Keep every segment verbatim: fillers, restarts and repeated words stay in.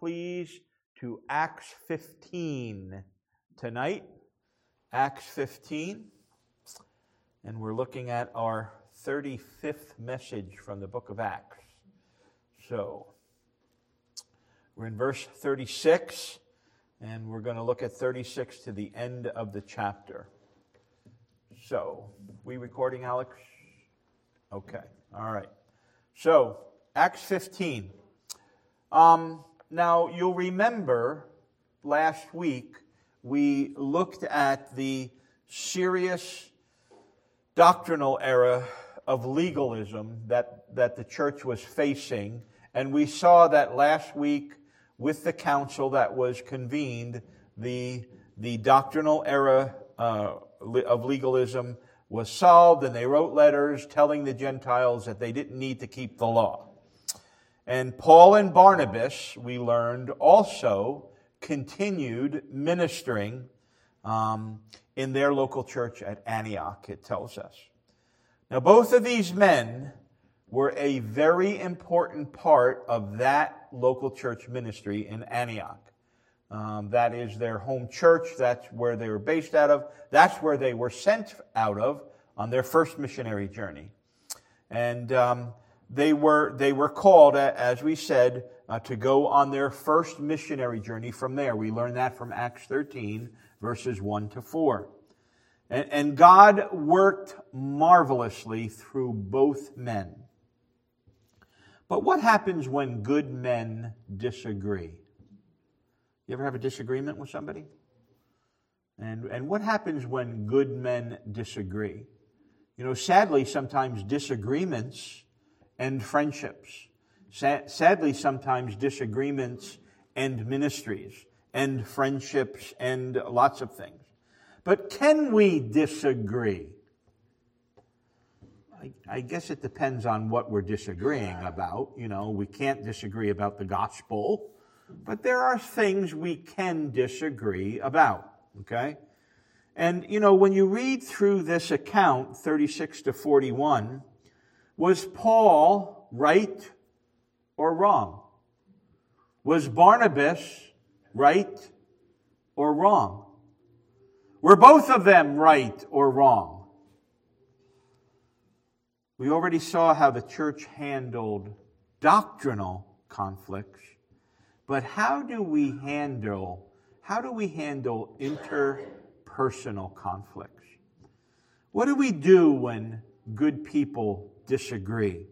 please, to Acts fifteen tonight. Acts fifteen. And we're looking at our thirty-fifth message from the book of Acts. So, we're in verse thirty-six, and we're going to look at thirty-six to the end of the chapter. So, we recording, Alex? Okay, all right. So, Acts fifteen. Um, now, you'll remember last week we looked at the serious doctrinal era of legalism that, that the church was facing. And we saw that last week with the council that was convened, the, the doctrinal era uh, of legalism was solved, and they wrote letters telling the Gentiles that they didn't need to keep the law. And Paul and Barnabas, we learned, also continued ministering um, in their local church at Antioch, it tells us. Now, both of these men were a very important part of that local church ministry in Antioch. Um, that is their home church. That's where they were based out of. That's where they were sent out of on their first missionary journey. And um, they were they were called, as we said, uh, to go on their first missionary journey from there. We learned that from Acts thirteen, verses one to four. And, and God worked marvelously through both men. But what happens when good men disagree? You ever have a disagreement with somebody? And, and what happens when good men disagree? You know, sadly, sometimes disagreements end friendships. Sa- sadly, sometimes disagreements end ministries, end friendships, end lots of things. But can we disagree? I, I guess it depends on what we're disagreeing about. You know, we can't disagree about the gospel. But there are things we can disagree about, okay? And, you know, when you read through this account, thirty-six to forty-one, was Paul right or wrong? Was Barnabas right or wrong? Were both of them right or wrong? We already saw how the church handled doctrinal conflicts. But how do we handle, how do we handle interpersonal conflicts? What do we do when good people disagree?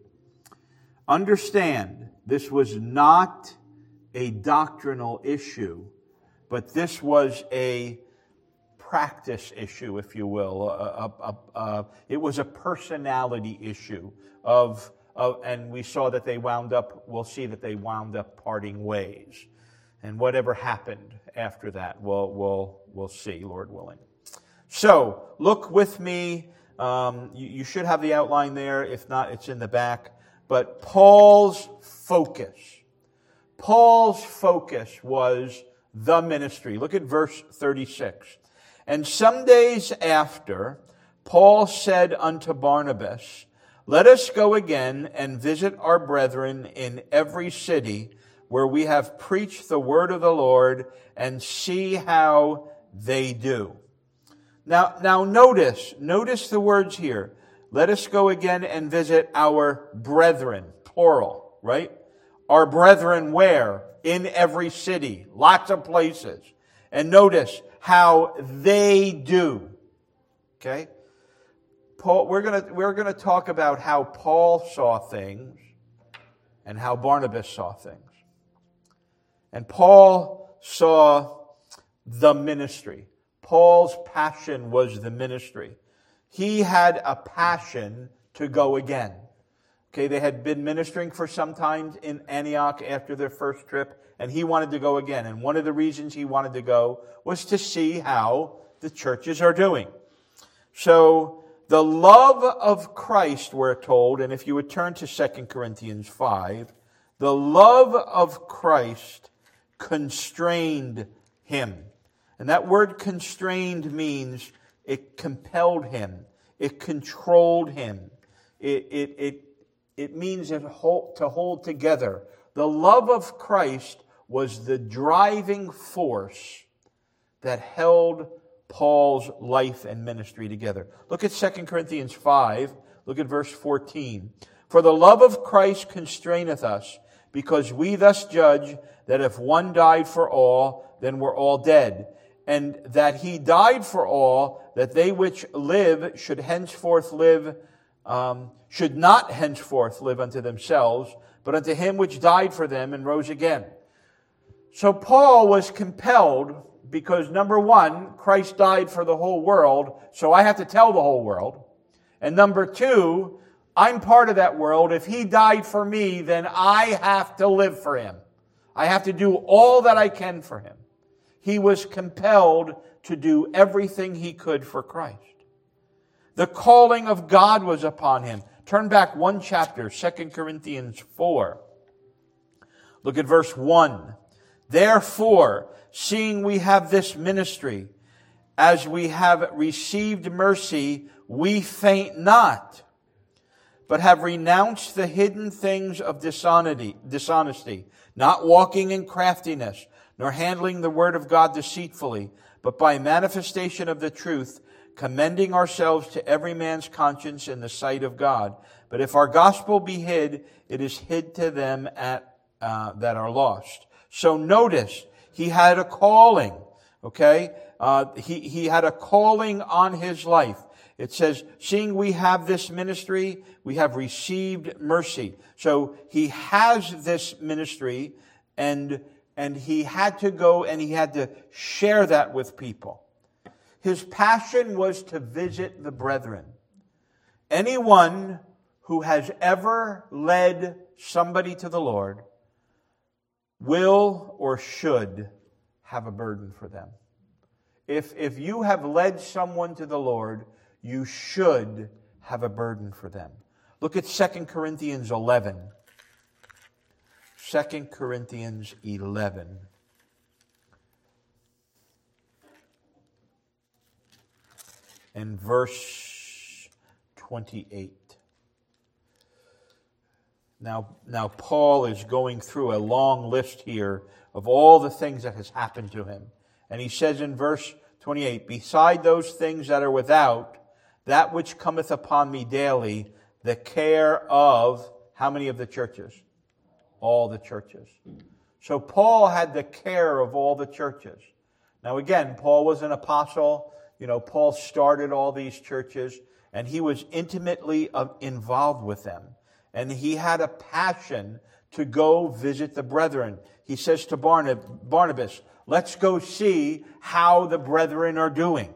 Understand, this was not a doctrinal issue, but this was a practice issue, if you will. A, a, a, a, it was a personality issue of Uh, and we saw that they wound up, we'll see that they wound up parting ways. And whatever happened after that, we'll, we'll, we'll see, Lord willing. So, look with me. Um, you, you should have the outline there. If not, it's in the back. But Paul's focus. Paul's focus was the ministry. Look at verse thirty-six. And some days after, Paul said unto Barnabas, let us go again and visit our brethren in every city where we have preached the word of the Lord and see how they do. Now, now notice, notice the words here. Let us go again and visit our brethren, plural, right? Our brethren where? In every city, lots of places. And notice how they do. Okay? Paul, we're going to we're going to talk about how Paul saw things and how Barnabas saw things. And Paul saw the ministry. Paul's passion was the ministry. He had a passion to go again. Okay, they had been ministering for some time in Antioch after their first trip, and he wanted to go again. And one of the reasons he wanted to go was to see how the churches are doing. So, the love of Christ, we're told, and if you would turn to Second Corinthians five, the love of Christ constrained him. And that word constrained means it compelled him. It controlled him. It, it, it, it means it hold, to hold together. The love of Christ was the driving force that held Paul's life and ministry together. Look at Second Corinthians five. Look at verse fourteen. For the love of Christ constraineth us, because we thus judge that if one died for all, then we're all dead. And that he died for all, that they which live should henceforth live, um, should not henceforth live unto themselves, but unto him which died for them and rose again. So Paul was compelled, because number one, Christ died for the whole world, so I have to tell the whole world. And number two, I'm part of that world. If he died for me, then I have to live for him. I have to do all that I can for him. He was compelled to do everything he could for Christ. The calling of God was upon him. Turn back one chapter, Second Corinthians four. Look at verse one. Therefore, seeing we have this ministry, as we have received mercy, we faint not, but have renounced the hidden things of dishonesty, dishonesty, not walking in craftiness, nor handling the word of God deceitfully, but by manifestation of the truth, commending ourselves to every man's conscience in the sight of God. But if our gospel be hid, it is hid to them at, uh, that are lost. So notice, he had a calling, okay? Uh, he, he had a calling on his life. It says, seeing we have this ministry, we have received mercy. So he has this ministry, and, and he had to go and he had to share that with people. His passion was to visit the brethren. Anyone who has ever led somebody to the Lord will or should have a burden for them. If, if you have led someone to the Lord, you should have a burden for them. Look at Second Corinthians eleven. Second Corinthians eleven. And verse twenty-eight. Now, now Paul is going through a long list here of all the things that has happened to him. And he says in verse twenty-eight, beside those things that are without, that which cometh upon me daily, the care of, how many of the churches? All the churches. So Paul had the care of all the churches. Now again, Paul was an apostle. You know, Paul started all these churches, and he was intimately involved with them. And he had a passion to go visit the brethren. He says to Barnabas, let's go see how the brethren are doing.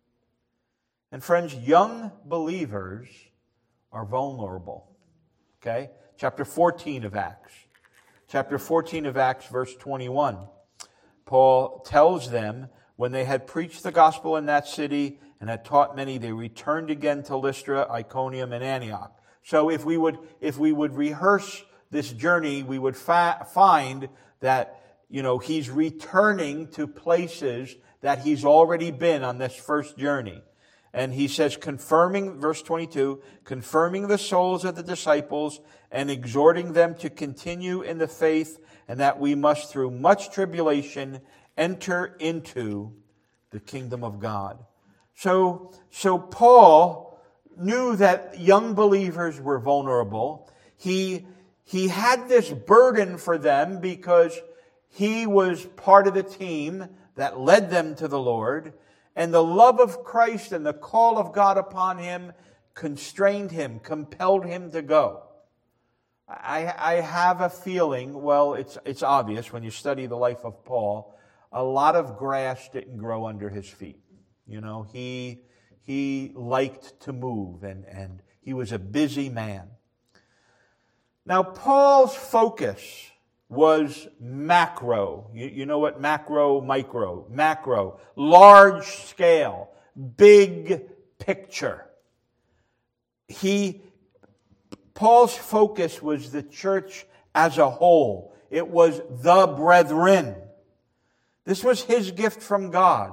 And friends, young believers are vulnerable. Okay? Chapter fourteen of Acts. Chapter fourteen of Acts, verse twenty-one. Paul tells them, when they had preached the gospel in that city and had taught many, they returned again to Lystra, Iconium, and Antioch. So if we would, if we would rehearse this journey, we would fa- find that, you know, he's returning to places that he's already been on this first journey. And he says, confirming, verse twenty-two, confirming the souls of the disciples and exhorting them to continue in the faith, and that we must through much tribulation enter into the kingdom of God. So, so Paul knew that young believers were vulnerable. He, he had this burden for them because he was part of the team that led them to the Lord. And the love of Christ and the call of God upon him constrained him, compelled him to go. I, I have a feeling, well, it's, it's obvious when you study the life of Paul, a lot of grass didn't grow under his feet. You know, he, he liked to move, and, and he was a busy man. Now, Paul's focus was macro. You, you know what macro, micro, macro, large scale, big picture. He, Paul's focus was the church as a whole. It was the brethren. This was his gift from God.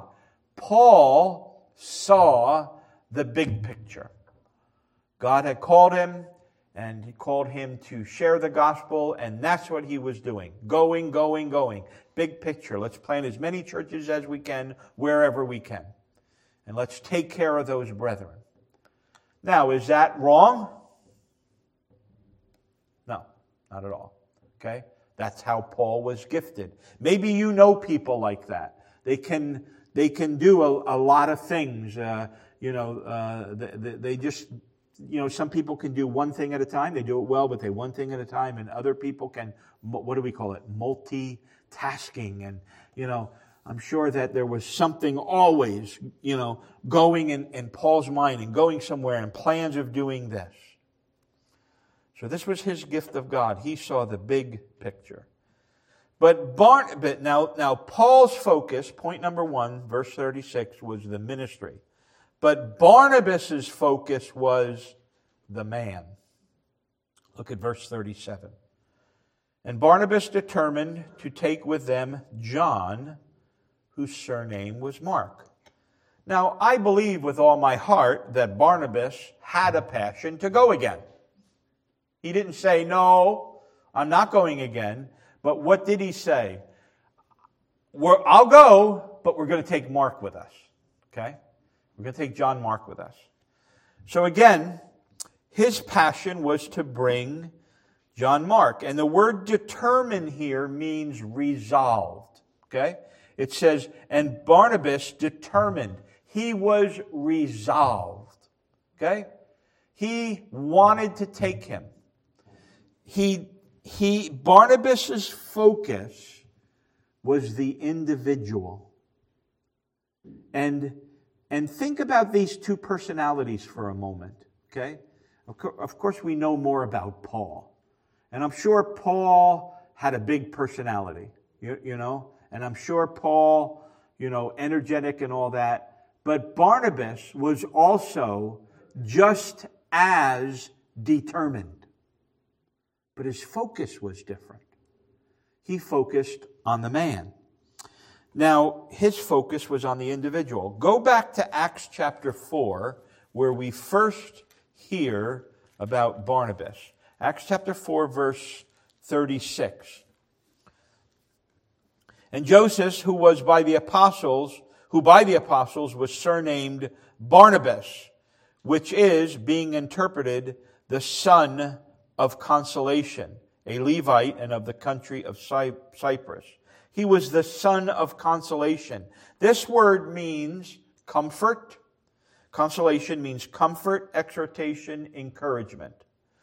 Paul saw the big picture. God had called him. And he called him to share the gospel, and that's what he was doing. Going, going, going. Big picture. Let's plant as many churches as we can, wherever we can. And let's take care of those brethren. Now, is that wrong? No, not at all. Okay? That's how Paul was gifted. Maybe you know people like that. They can they can do a, a lot of things. Uh, you know, uh, they, they just, you know, some people can do one thing at a time. They do it well, but they one thing at a time. And other people can, what do we call it? Multitasking. And, you know, I'm sure that there was something always, you know, going in, in Paul's mind and going somewhere and plans of doing this. So this was his gift of God. He saw the big picture. But Barnabas, now, now Paul's focus, point number one, verse thirty-six, was the ministry. But Barnabas' focus was the man. Look at verse thirty-seven. And Barnabas determined to take with them John, whose surname was Mark. Now, I believe with all my heart that Barnabas had a passion to go again. He didn't say, no, I'm not going again. But what did he say? We're, I'll go, but we're going to take Mark with us. Okay? We're going to take John Mark with us. So again, his passion was to bring John Mark. And the word determine here means resolved. Okay? It says, and Barnabas determined. He was resolved. Okay? He wanted to take him. He, he, Barnabas' focus was the individual. And, and think about these two personalities for a moment. Okay? Of, co- of course, we know more about Paul. And I'm sure Paul had a big personality, you, you know, and I'm sure Paul, you know, energetic and all that. But Barnabas was also just as determined. But his focus was different. He focused on the man. Now, his focus was on the individual. Go back to Acts chapter four, where we first hear about Barnabas. Acts chapter four, verse thirty-six. And Joseph, who was by the apostles, who by the apostles was surnamed Barnabas, which is, being interpreted, the son of consolation, a Levite and of the country of Cyprus. He was the son of consolation. This word means comfort. Consolation means comfort, exhortation, encouragement.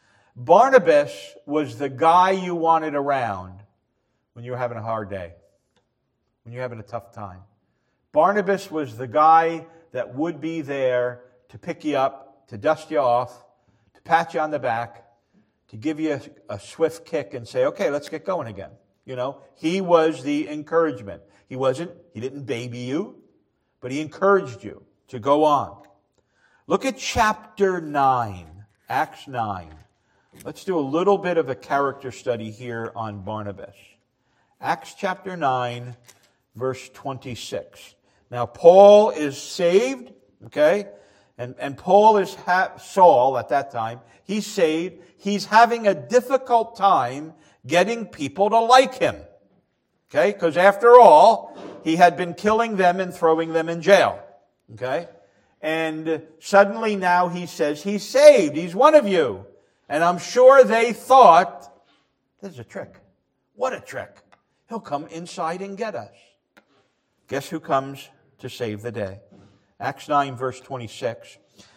Barnabas was the guy you wanted around when you were having a hard day, when you're having a tough time. Barnabas was the guy that would be there to pick you up, to dust you off, to pat you on the back, to give you a, a swift kick and say, okay, let's get going again. You know, he was the encouragement. He wasn't, he didn't baby you, but he encouraged you to go on. Look at chapter nine, Acts nine. Let's do a little bit of a character study here on Barnabas. Acts chapter nine, verse twenty-six. Now, Paul is saved, okay? And, and Paul is ha- Saul at that time. He's saved. He's having a difficult time getting people to like him. Okay? Because after all, he had been killing them and throwing them in jail. Okay? And suddenly now he says he's saved. He's one of you. And I'm sure they thought, this is a trick. What a trick. He'll come inside and get us. Guess who comes to save the day? Acts nine, verse twenty-six.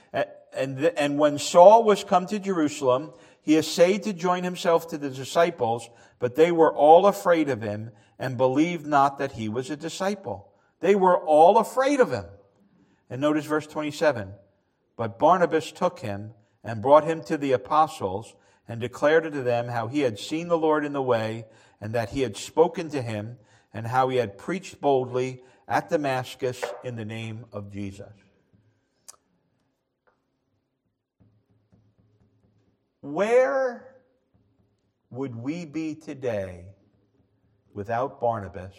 And, and when Saul was come to Jerusalem, he essayed to join himself to the disciples, but they were all afraid of him and believed not that he was a disciple. They were all afraid of him. And notice verse twenty-seven. But Barnabas took him and brought him to the apostles and declared unto them how he had seen the Lord in the way and that he had spoken to him and how he had preached boldly at Damascus in the name of Jesus. Where would we be today without Barnabas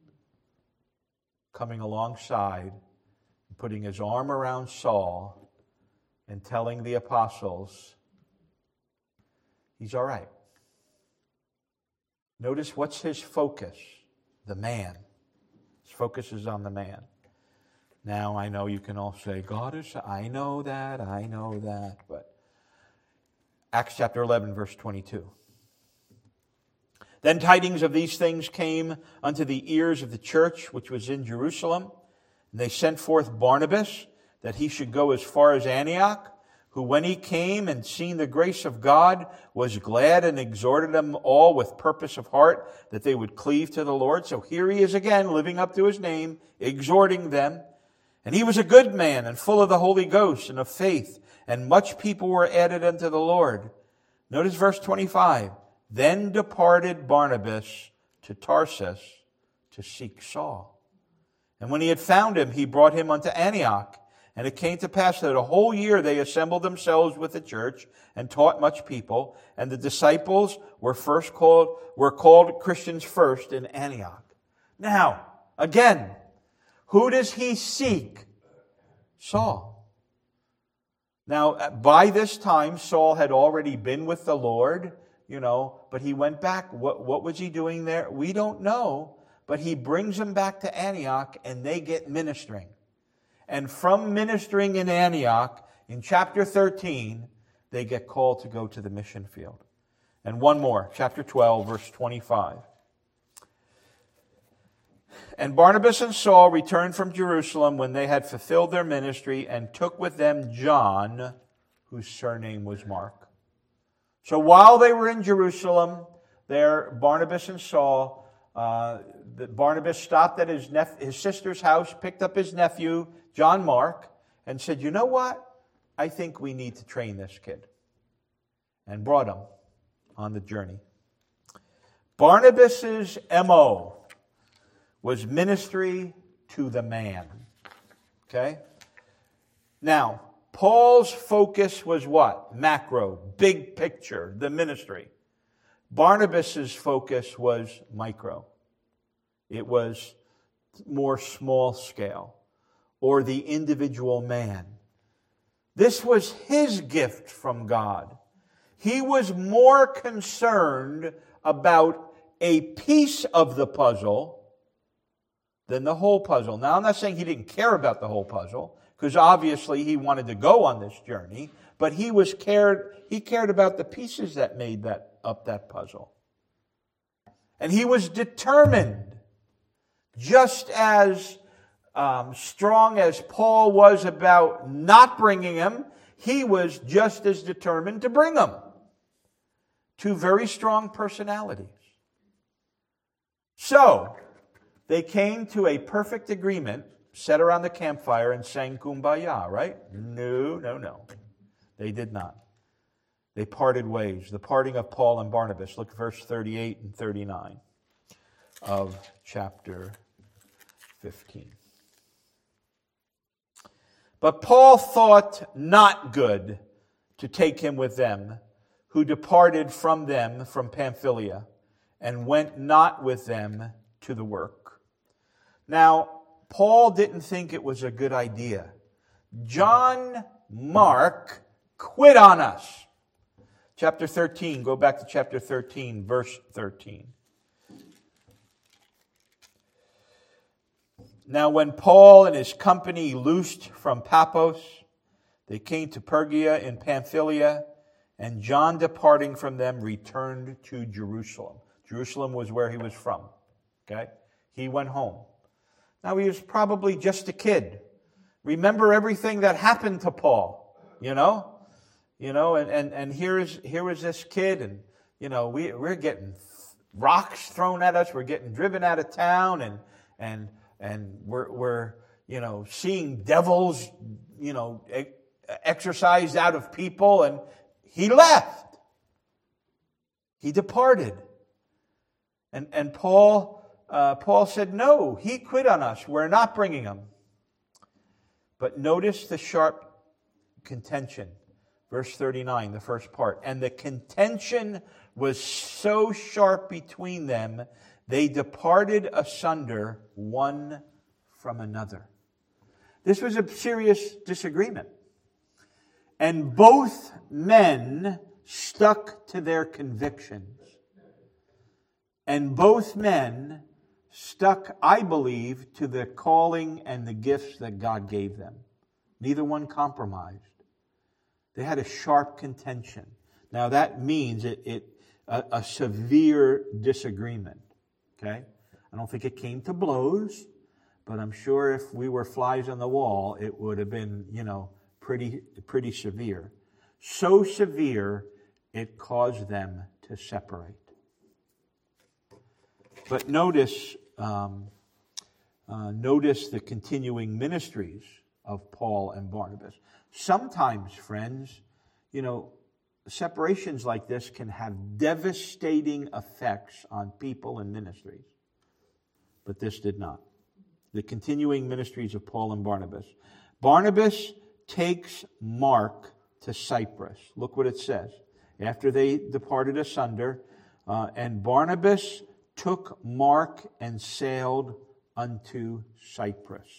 coming alongside, putting his arm around Saul and telling the apostles, he's all right. Notice what's his focus? The man. His focus is on the man. Now, I know you can all say, God is, I know that, I know that, but Acts chapter eleven, verse twenty-two. Then tidings of these things came unto the ears of the church which was in Jerusalem. And they sent forth Barnabas, that he should go as far as Antioch, who when he came and seen the grace of God, was glad and exhorted them all with purpose of heart, that they would cleave to the Lord. So here he is again, living up to his name, exhorting them. And he was a good man, and full of the Holy Ghost and of faith, and much people were added unto the Lord. Notice verse twenty-five. Then departed Barnabas to Tarsus to seek Saul. And when he had found him, he brought him unto Antioch. And it came to pass that a whole year they assembled themselves with the church and taught much people. And the disciples were first called, were called Christians first in Antioch. Now, again, who does he seek? Saul. Now, by this time, Saul had already been with the Lord, you know, but he went back. What, what was he doing there? We don't know, but he brings them back to Antioch and they get ministering. And from ministering in Antioch, in chapter thirteen, they get called to go to the mission field. And one more, chapter twelve, verse twenty-five. And Barnabas and Saul returned from Jerusalem when they had fulfilled their ministry, and took with them John, whose surname was Mark. So while they were in Jerusalem, there, Barnabas and Saul, uh, Barnabas stopped at his, nep- his sister's house, picked up his nephew, John Mark, and said, you know what? I think we need to train this kid. And brought him on the journey. Barnabas's M O was ministry to the man. Okay? Now, Paul's focus was what? Macro, big picture, the ministry. Barnabas's focus was micro. It was more small scale, or the individual man. This was his gift from God. He was more concerned about a piece of the puzzle than the whole puzzle. Now, I'm not saying he didn't care about the whole puzzle, because obviously he wanted to go on this journey, but he was cared, he cared about the pieces that made that up that puzzle. And he was determined, just as um, strong as Paul was about not bringing him, he was just as determined to bring him. Two very strong personalities. So, they came to a perfect agreement, sat around the campfire and sang Kumbaya, right? No, no, no. They did not. They parted ways. The parting of Paul and Barnabas. Look at verse thirty-eight and thirty-nine of chapter fifteen. But Paul thought not good to take him with them, who departed from them from Pamphylia, and went not with them to the work. Now, Paul didn't think it was a good idea. John Mark quit on us. Chapter thirteen, go back to chapter thirteen, verse thirteen. Now when Paul and his company loosed from Paphos, they came to Pergia in Pamphylia, and John, departing from them, returned to Jerusalem. Jerusalem was where he was from. Okay? He went home. Now he was probably just a kid. Remember everything that happened to Paul, you know? You know, and, and, and here is here was this kid, and, you know, we, we're getting rocks thrown at us, we're getting driven out of town, and and and we're, we're you know, seeing devils, you know, exorcised out of people, and he left. He departed. And and Paul uh, Paul said, no, he quit on us. We're not bringing him. But notice the sharp contention. Verse thirty-nine, the first part. And the contention was so sharp between them, they departed asunder one from another. This was a serious disagreement. And both men stuck to their convictions. And both men stuck, I believe, to the calling and the gifts that God gave them. Neither one compromised. They had a sharp contention. Now that means it, it a, a severe disagreement. Okay? I don't think it came to blows, but I'm sure if we were flies on the wall, it would have been, you know, pretty pretty severe. So severe, it caused them to separate. But notice, um, uh, notice the continuing ministries of Paul and Barnabas. Sometimes, friends, you know, separations like this can have devastating effects on people and ministries. But this did not. The continuing ministries of Paul and Barnabas. Barnabas takes Mark to Cyprus. Look what it says. After they departed asunder, uh, and Barnabas took Mark and sailed unto Cyprus.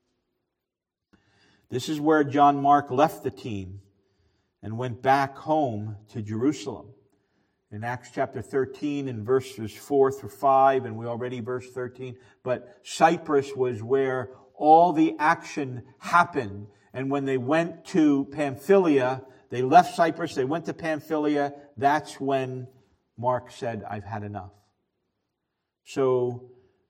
This is where John Mark left the team and went back home to Jerusalem. In Acts chapter thirteen, in verses four through five, and we already verse thirteen, but Cyprus was where all the action happened. And when they went to Pamphylia, they left Cyprus, they went to Pamphylia, that's when Mark said, I've had enough. So,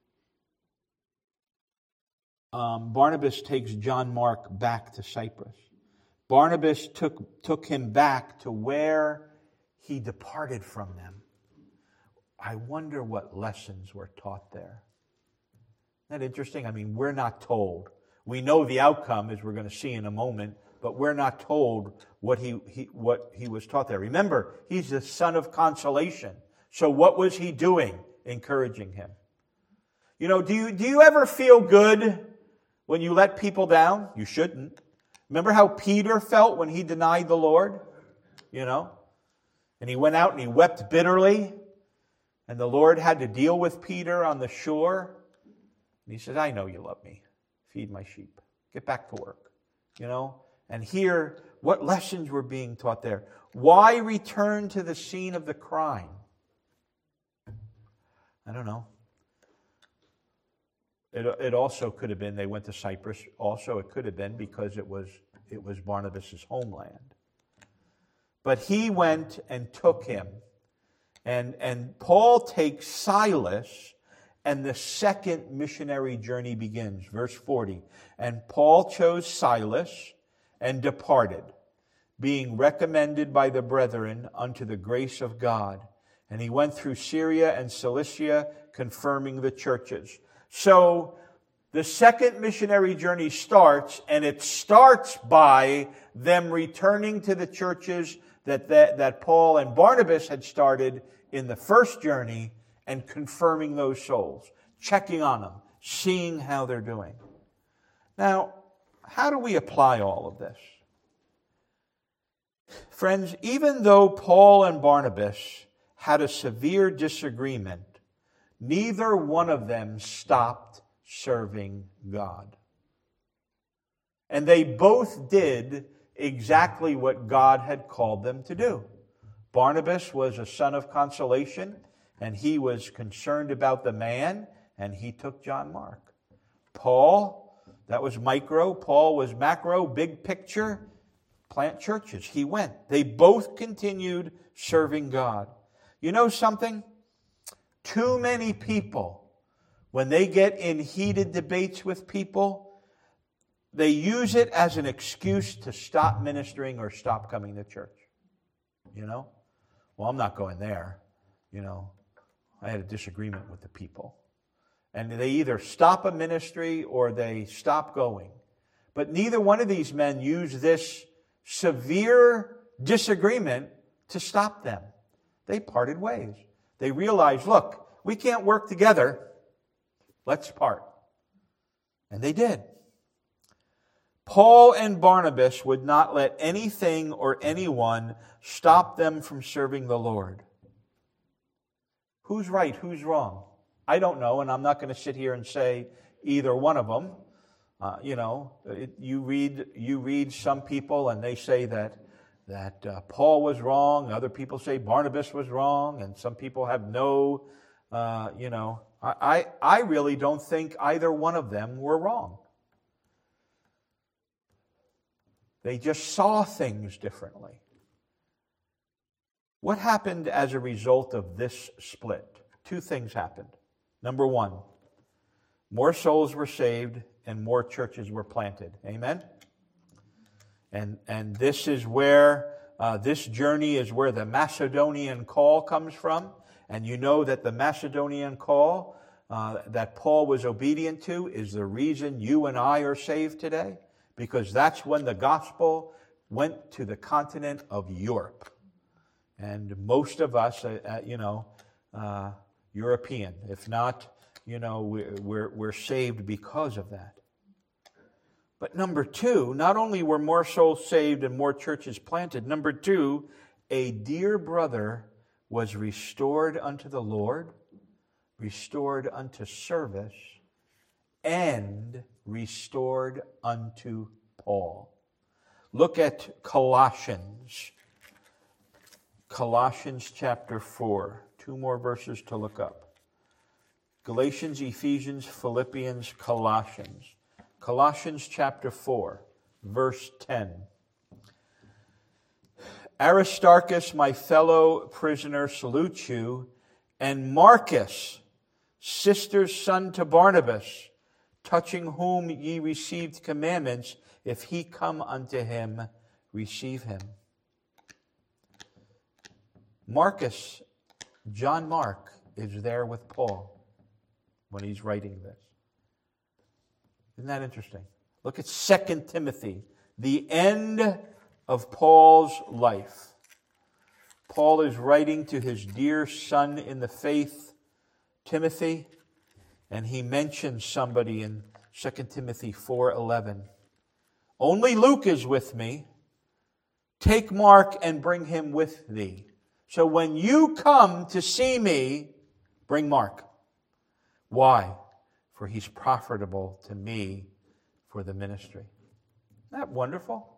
um, Barnabas takes John Mark back to Cyprus. Barnabas took, took him back to where he departed from them. I wonder what lessons were taught there. Isn't that interesting? I mean, we're not told. We know the outcome, as we're going to see in a moment, but we're not told what he, he what he was taught there. Remember, he's the son of consolation. So what was he doing? Encouraging him. You know, do you do you ever feel good when you let people down? You shouldn't. Remember how Peter felt when he denied the Lord? You know? And he went out and he wept bitterly. And the Lord had to deal with Peter on the shore. And he said, I know you love me. Feed my sheep. Get back to work. You know? And here, what lessons were being taught there? Why return to the scene of the crime? I don't know. It, it also could have been they went to Cyprus. Also, it could have been because it was it was Barnabas' homeland. But he went and took him. And, and Paul takes Silas, and the second missionary journey begins. Verse forty. And Paul chose Silas and departed, being recommended by the brethren unto the grace of God. And he went through Syria and Cilicia, confirming the churches. So the second missionary journey starts, and it starts by them returning to the churches that, that, that Paul and Barnabas had started in the first journey and confirming those souls, checking on them, seeing how they're doing. Now, how do we apply all of this? Friends, even though Paul and Barnabas had a severe disagreement, neither one of them stopped serving God. And they both did exactly what God had called them to do. Barnabas was a son of consolation, and he was concerned about the man, and he took John Mark. Paul, that was micro. Paul was macro, big picture, plant churches. He went. They both continued serving God. You know something? Too many people, when they get in heated debates with people, they use it as an excuse to stop ministering or stop coming to church. You know? Well, I'm not going there. You know, I had a disagreement with the people. And they either stop a ministry or they stop going. But neither one of these men used this severe disagreement to stop them. They parted ways. They realized, look, we can't work together. Let's part. And they did. Paul and Barnabas would not let anything or anyone stop them from serving the Lord. Who's right? Who's wrong? I don't know, and I'm not going to sit here and say either one of them. Uh, you know, it, you read you read some people, and they say that that uh, Paul was wrong. Other people say Barnabas was wrong, and some people have no, uh, you know, I, I, I really don't think either one of them were wrong. They just saw things differently. What happened as a result of this split? Two things happened. Number one, more souls were saved and more churches were planted. Amen? And, and this is where, uh, this journey is where the Macedonian call comes from. And you know that the Macedonian call uh, that Paul was obedient to is the reason you and I are saved today. Because that's when the gospel went to the continent of Europe. And most of us, uh, uh, you know, uh, European. If not, you know, we're, we're, we're saved because of that. But number two, not only were more souls saved and more churches planted, number two, a dear brother was restored unto the Lord, restored unto service, and restored unto Paul. Look at Colossians. Colossians chapter four. Two more verses to look up. Galatians, Ephesians, Philippians, Colossians. Colossians chapter four, verse ten. Aristarchus, my fellow prisoner, salutes you, and Marcus, sister's son to Barnabas, touching whom ye received commandments, if he come unto him, receive him. Marcus, John Mark, is there with Paul when he's writing this. Isn't that interesting? Look at Second Timothy, the end of Paul's life. Paul is writing to his dear son in the faith, Timothy, and he mentions somebody in Second Timothy four eleven. Only Luke is with me. Take Mark and bring him with thee. So when you come to see me, bring Mark. Why? For he's profitable to me for the ministry. Isn't that wonderful?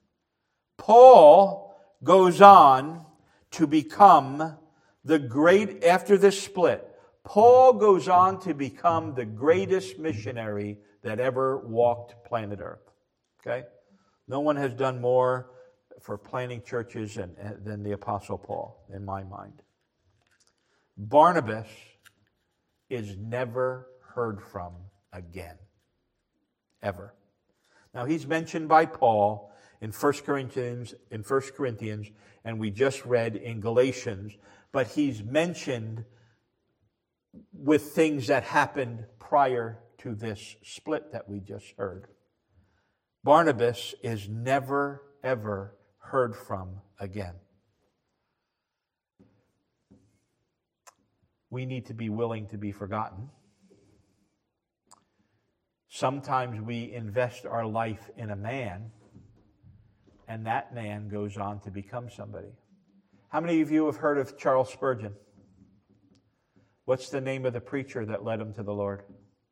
Paul goes on to become the great, after this split, Paul goes on to become the greatest missionary that ever walked planet Earth. Okay? No one has done more for planting churches than, than the Apostle Paul, in my mind. Barnabas is never heard from again. Ever. Now, he's mentioned by Paul in First Corinthians, in First Corinthians, and we just read in Galatians, but he's mentioned with things that happened prior to this split that we just heard. Barnabas is never, ever heard from again. We need to be willing to be forgotten. Sometimes we invest our life in a man, and that man goes on to become somebody. How many of you have heard of Charles Spurgeon? What's the name of the preacher that led him to the Lord?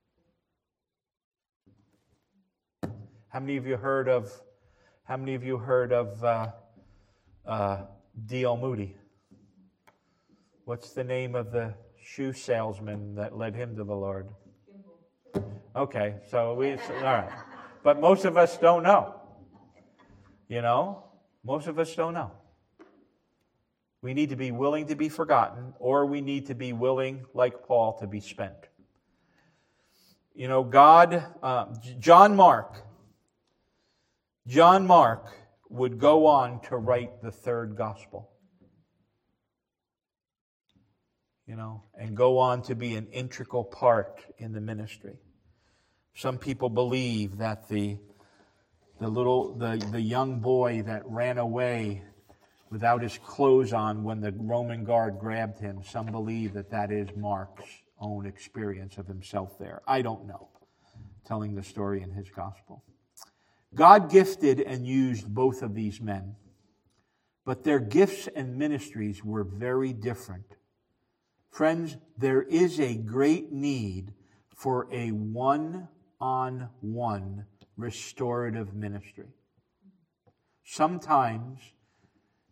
How many of you heard of? How many of you heard of uh, uh, D L Moody? What's the name of the shoe salesman that led him to the Lord? Okay, so we, all right. But most of us don't know. You know, most of us don't know. We need to be willing to be forgotten, or we need to be willing, like Paul, to be spent. You know, God, uh, John Mark, John Mark would go on to write the third gospel. You know, and go on to be an integral part in the ministry. Some people believe that the the little the, the young boy that ran away without his clothes on when the Roman guard grabbed him, some believe that that is Mark's own experience of himself there. I don't know. Telling the story in his gospel. God gifted and used both of these men, but their gifts and ministries were very different. Friends, there is a great need for a one-on-one restorative ministry. Sometimes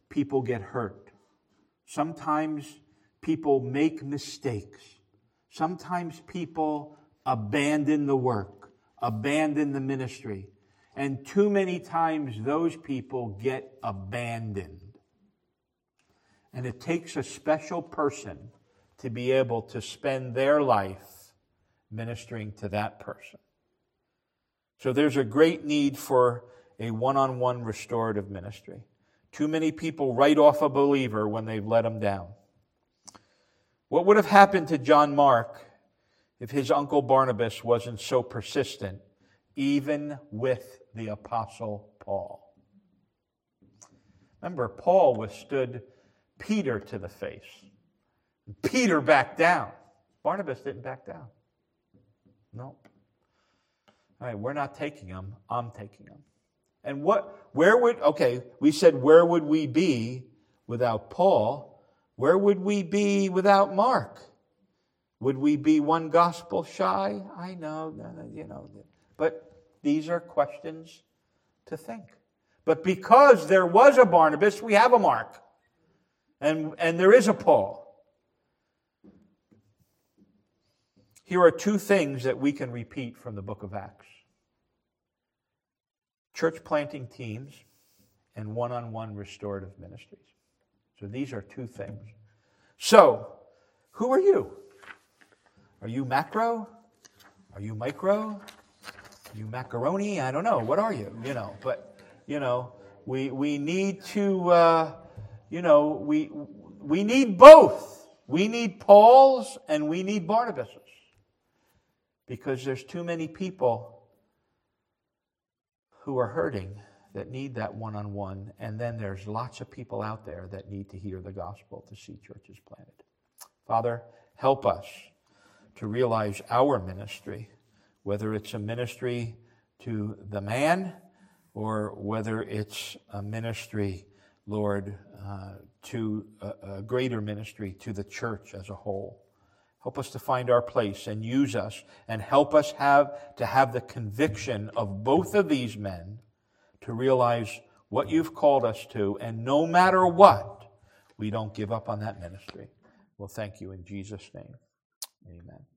people get hurt. Sometimes people make mistakes. Sometimes people abandon the work, abandon the ministry. And too many times those people get abandoned. And it takes a special person to be able to spend their life ministering to that person. So there's a great need for a one-on-one restorative ministry. Too many people write off a believer when they've let him down. What would have happened to John Mark if his uncle Barnabas wasn't so persistent, even with the Apostle Paul? Remember, Paul withstood Peter to the face. Peter backed down. Barnabas didn't back down. No. All right, we're not taking him. I'm taking him. And what, where would, okay, we said where would we be without Paul? Where would we be without Mark? Would we be one gospel shy? I know, you know. But these are questions to think. But because there was a Barnabas, we have a Mark. And, and there is a Paul. Here are two things that we can repeat from the book of Acts. Church planting teams and one-on-one restorative ministries. So these are two things. So, who are you? Are you macro? Are you micro? Are you macaroni? I don't know. What are you? You know, but, you know, we we need to, uh, you know, we we need both. We need Paul's and we need Barnabas's. Because there's too many people who are hurting that need that one-on-one. And then there's lots of people out there that need to hear the gospel to see churches planted. Father, help us to realize our ministry, whether it's a ministry to the man or whether it's a ministry, Lord, uh, to a, a greater ministry to the church as a whole. Help us to find our place and use us, and help us have to have the conviction of both of these men to realize what you've called us to, and no matter what, we don't give up on that ministry. Well, thank you in Jesus' name. Amen.